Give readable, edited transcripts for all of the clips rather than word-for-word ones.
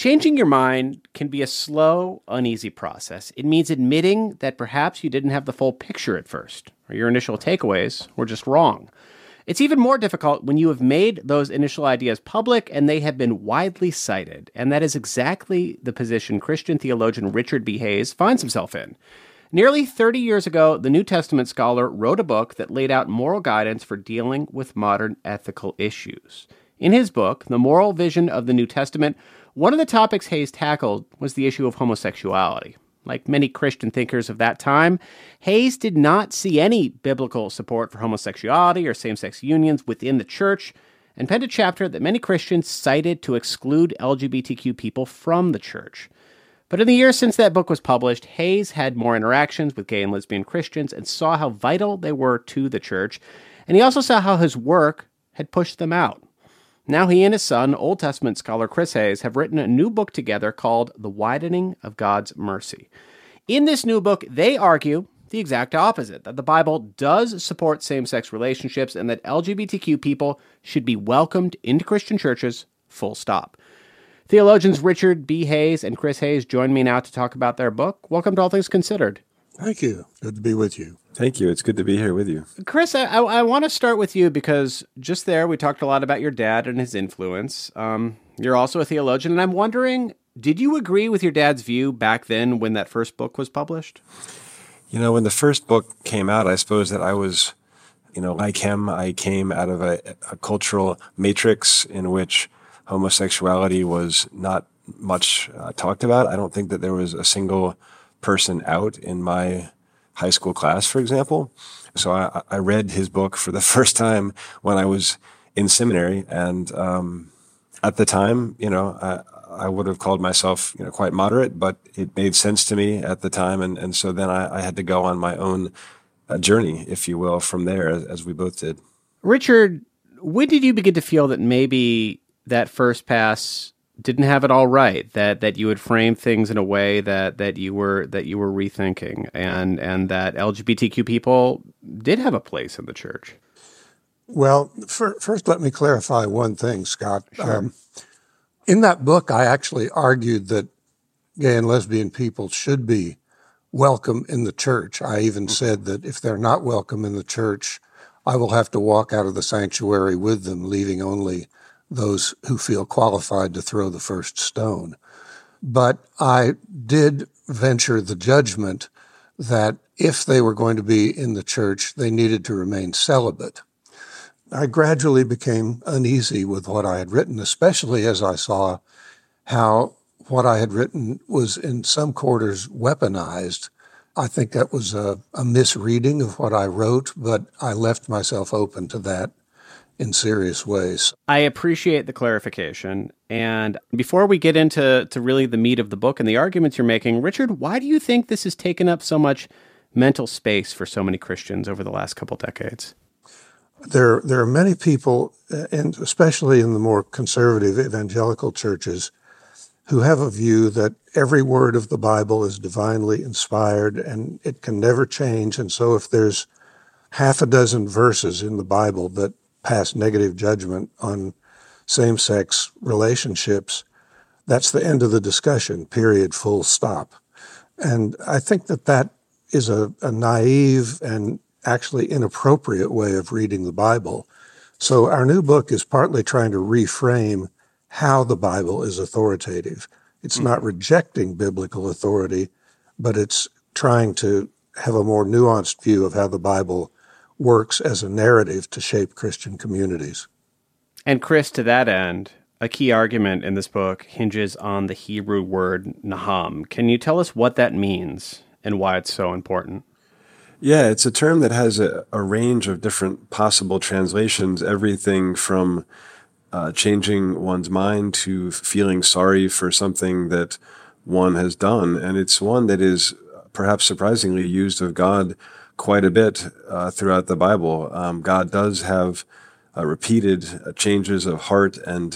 Changing your mind can be a slow, uneasy process. It means admitting that perhaps you didn't have the full picture at first, or your initial takeaways were just wrong. It's even more difficult when you have made those initial ideas public and they have been widely cited. And that is exactly the position Christian theologian Richard B. Hays finds himself in. Nearly 30 years ago, the New Testament scholar wrote a book that laid out moral guidance for dealing with modern ethical issues. In his book, The Moral Vision of the New Testament, one of the topics Hays tackled was the issue of homosexuality. Like many Christian thinkers of that time, Hays did not see any biblical support for homosexuality or same-sex unions within the church, and penned a chapter that many Christians cited to exclude LGBTQ people from the church. But in the years since that book was published, Hays had more interactions with gay and lesbian Christians and saw how vital they were to the church, and he also saw how his work had pushed them out. Now he and his son, Old Testament scholar Chris Hays, have written a new book together called The Widening of God's Mercy. In this new book, they argue the exact opposite, that the Bible does support same-sex relationships and that LGBTQ people should be welcomed into Christian churches, full stop. Theologians Richard B. Hays and Chris Hays join me now to talk about their book. Welcome to All Things Considered. Thank you. Good to be with you. Thank you. It's good to be here with you. Chris, I want to start with you because just there we talked a lot about your dad and his influence. You're also a theologian, and I'm wondering, did you agree with your dad's view back then when that first book was published? You know, when the first book came out, I suppose that I was, like him, I came out of a cultural matrix in which homosexuality was not much talked about. I don't think that there was a single person out in my high school class, for example. So I read his book for the first time when I was in seminary. And at the time, I would have called myself quite moderate, but it made sense to me at the time. And so then I had to go on my own journey, if you will, from there, as we both did. Richard, when did you begin to feel that maybe that first pass didn't have it all right, that you had framed things in a way that you were rethinking, and that LGBTQ people did have a place in the church? Well, first let me clarify one thing, Scott. Sure. In that book, I actually argued that gay and lesbian people should be welcome in the church. I even said that if they're not welcome in the church, I will have to walk out of the sanctuary with them, leaving only those who feel qualified to throw the first stone. But I did venture the judgment that if they were going to be in the church, they needed to remain celibate. I gradually became uneasy with what I had written, especially as I saw how what I had written was in some quarters weaponized. I think that was a misreading of what I wrote, but I left myself open to that in serious ways. I appreciate the clarification. And before we get into really the meat of the book and the arguments you're making, Richard, why do you think this has taken up so much mental space for so many Christians over the last couple decades? There are many people, and especially in the more conservative evangelical churches, who have a view that every word of the Bible is divinely inspired and it can never change. And so if there's half a dozen verses in the Bible that pass negative judgment on same-sex relationships, that's the end of the discussion, period, full stop. And I think that is a naive and actually inappropriate way of reading the Bible. So our new book is partly trying to reframe how the Bible is authoritative. It's not rejecting biblical authority, but it's trying to have a more nuanced view of how the Bible works as a narrative to shape Christian communities. And Chris, to that end, a key argument in this book hinges on the Hebrew word naham. Can you tell us what that means and why it's so important? Yeah, it's a term that has a range of different possible translations, everything from changing one's mind to feeling sorry for something that one has done. And it's one that is perhaps surprisingly used of God quite a bit throughout the Bible. God does have repeated changes of heart and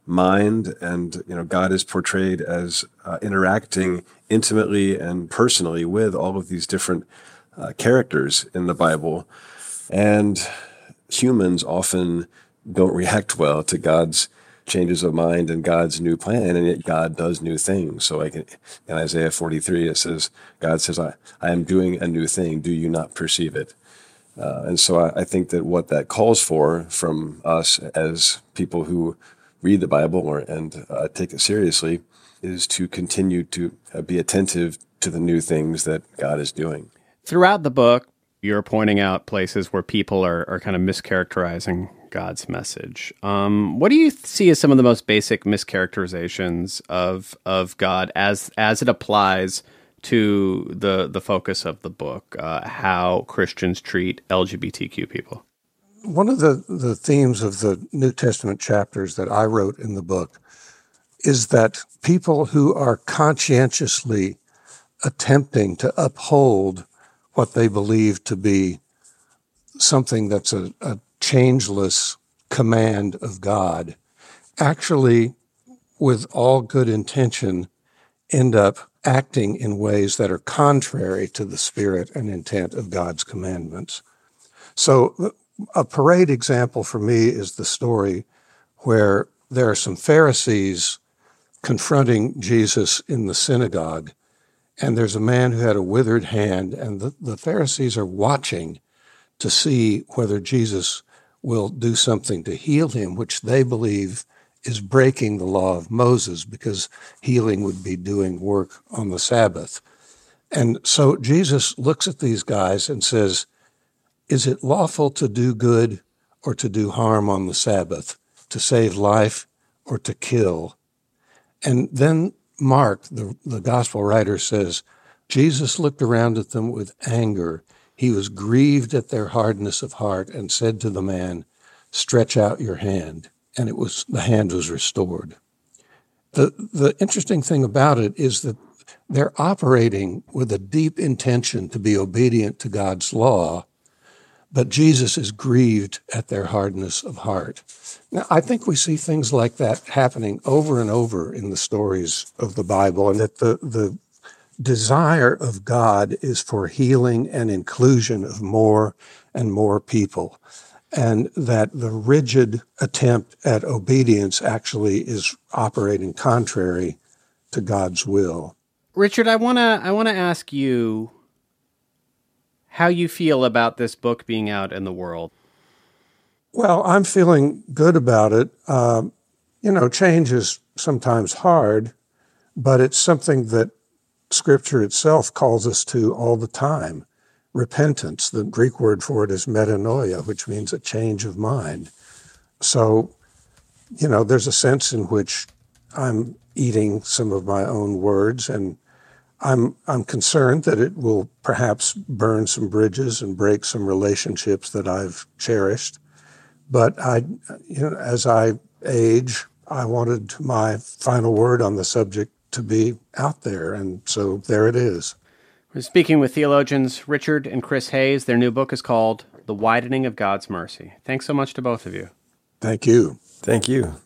mind, and God is portrayed as interacting intimately and personally with all of these different characters in the Bible. And humans often don't react well to God's changes of mind and God's new plan, and yet God does new things. So in Isaiah 43, it says, God says, I am doing a new thing. Do you not perceive it? And so I think that what that calls for from us as people who read the Bible and take it seriously is to continue to be attentive to the new things that God is doing. Throughout the book, you're pointing out places where people are kind of mischaracterizing God's message. What do you see as some of the most basic mischaracterizations of God as it applies to the focus of the book, how Christians treat LGBTQ people? One of the themes of the New Testament chapters that I wrote in the book is that people who are conscientiously attempting to uphold what they believe to be something that's a changeless command of God, actually, with all good intention, end up acting in ways that are contrary to the spirit and intent of God's commandments. So a parade example for me is the story where there are some Pharisees confronting Jesus in the synagogue, and there's a man who had a withered hand, and the Pharisees are watching to see whether Jesus will do something to heal him, which they believe is breaking the law of Moses, because healing would be doing work on the Sabbath. And so Jesus looks at these guys and says, is it lawful to do good or to do harm on the Sabbath, to save life or to kill? And then Mark, the gospel writer, says, Jesus looked around at them with anger. He was grieved at their hardness of heart and said to the man, stretch out your hand. And the hand was restored. The interesting thing about it is that they're operating with a deep intention to be obedient to God's law, but Jesus is grieved at their hardness of heart. Now, I think we see things like that happening over and over in the stories of the Bible, and that the desire of God is for healing and inclusion of more and more people, and that the rigid attempt at obedience actually is operating contrary to God's will. Richard, I want to ask you how you feel about this book being out in the world. Well, I'm feeling good about it. Change is sometimes hard, but it's something that Scripture itself calls us to all the time. Repentance, the Greek word for it is metanoia, which means a change of mind. So, there's a sense in which I'm eating some of my own words, and I'm concerned that it will perhaps burn some bridges and break some relationships that I've cherished. But as I age, I wanted my final word on the subject to be out there, and so there it is. We're speaking with theologians Richard and Chris Hayes. Their new book is called The Widening of God's Mercy. Thanks so much to both of you. Thank you. Thank you.